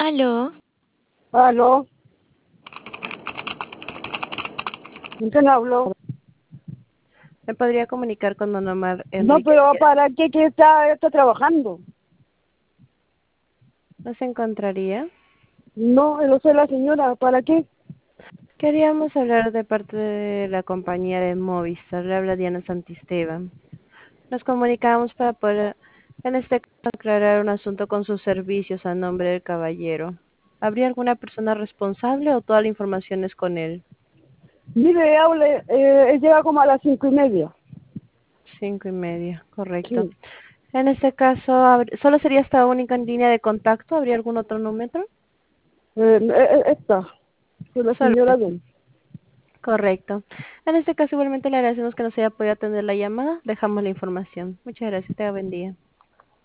Aló, Aló, ¿con quién hablo? ¿Me podría comunicar con don Omar No, Enrique pero Díaz? ¿para qué que está trabajando? ¿No se encontraría? No, no soy la señora, ¿para qué? Queríamos hablar de parte de la compañía de Movistar. Le habla Diana Santisteban. Nos comunicamos para poder, en este caso, aclarar un asunto con sus servicios a nombre del caballero. ¿Habría alguna persona responsable o toda la información es con él? Mire, hable, él llega como a las 5:30. 5:30, correcto. Sí, En este caso, ¿solo sería esta única línea de contacto? ¿Habría algún otro número? esta, soy la Solo señora este. de... Correcto. En este caso, igualmente le agradecemos que nos haya podido atender la llamada. Dejamos la información. Muchas gracias. Tenga buen día.